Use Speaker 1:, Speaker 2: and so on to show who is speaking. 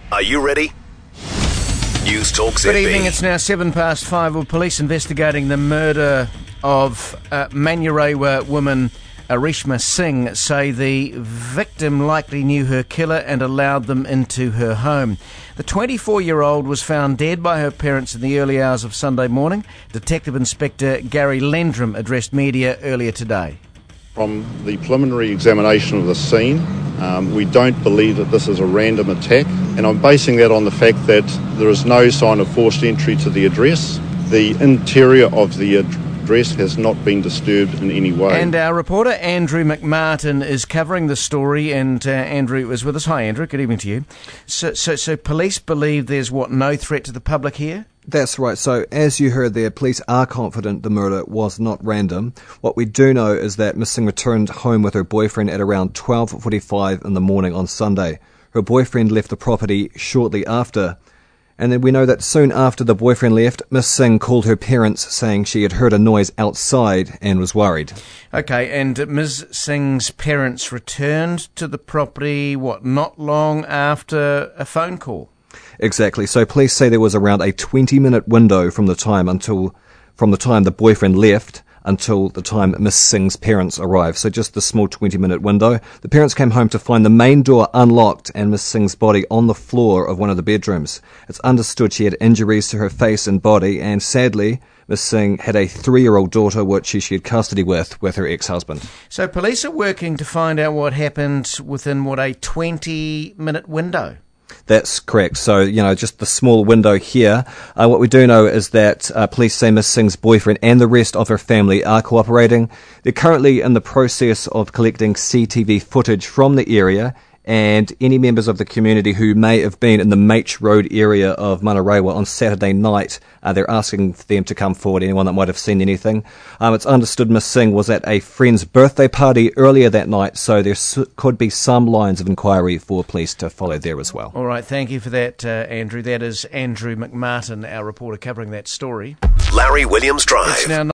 Speaker 1: Are you ready? News Talk ZB.
Speaker 2: Good evening, it's now 5:07. Well, police investigating the murder of Manurewa woman Arishma Singh say the victim likely knew her killer and allowed them into her home. The 24-year-old was found dead by her parents in the early hours of Sunday morning. Detective Inspector Gary Landrum addressed media earlier today.
Speaker 3: From the preliminary examination of the scene, we don't believe that this is a random attack, and I'm basing that on the fact that there is no sign of forced entry to the address. The interior of the address has not been disturbed in any way.
Speaker 2: And our reporter Andrew McMartin is covering the story, and Andrew is with us. Hi Andrew, good evening to you. So police believe there's no threat to the public here?
Speaker 4: That's right. So, as you heard there, police are confident the murder was not random. What we do know is that Ms. Singh returned home with her boyfriend at around 12:45 in the morning on Sunday. Her boyfriend left the property shortly after. And then we know that soon after the boyfriend left, Ms. Singh called her parents saying she had heard a noise outside and was worried.
Speaker 2: Okay, and Ms. Singh's parents returned to the property, not long after a phone call?
Speaker 4: Exactly. So police say there was around a 20-minute window from the time the boyfriend left until the time Miss Singh's parents arrived. So just the small 20-minute window. The parents came home to find the main door unlocked and Miss Singh's body on the floor of one of the bedrooms. It's understood she had injuries to her face and body, and sadly, Miss Singh had a 3-year-old daughter which she shared custody with her ex-husband.
Speaker 2: So police are working to find out what happened within, a 20-minute window?
Speaker 4: That's correct. So, just the small window here. What we do know is that police say Miss Singh's boyfriend and the rest of her family are cooperating. They're currently in the process of collecting CCTV footage from the area, and any members of the community who may have been in the Maitch Road area of Manurewa on Saturday night, they're asking for them to come forward, anyone that might have seen anything. It's understood Miss Singh was at a friend's birthday party earlier that night, so there could be some lines of inquiry for police to follow there as well.
Speaker 2: All right, thank you for that, Andrew. That is Andrew McMartin, our reporter covering that story.
Speaker 1: Larry Williams Drive.
Speaker 2: It's now